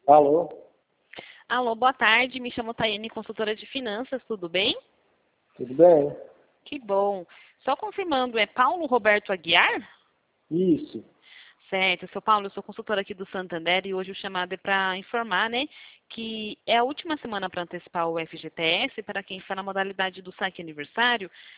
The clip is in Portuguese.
Alô? Alô, boa tarde. Me chamo Taiane, consultora de finanças. Tudo bem? Tudo bem? Que bom. Só confirmando, é Paulo Roberto Aguiar? Isso. Certo, seu Paulo, eu sou consultora aqui do Santander e hoje o chamado é para informar, né, que é a última semana para antecipar o FGTS para quem está na modalidade do saque aniversário.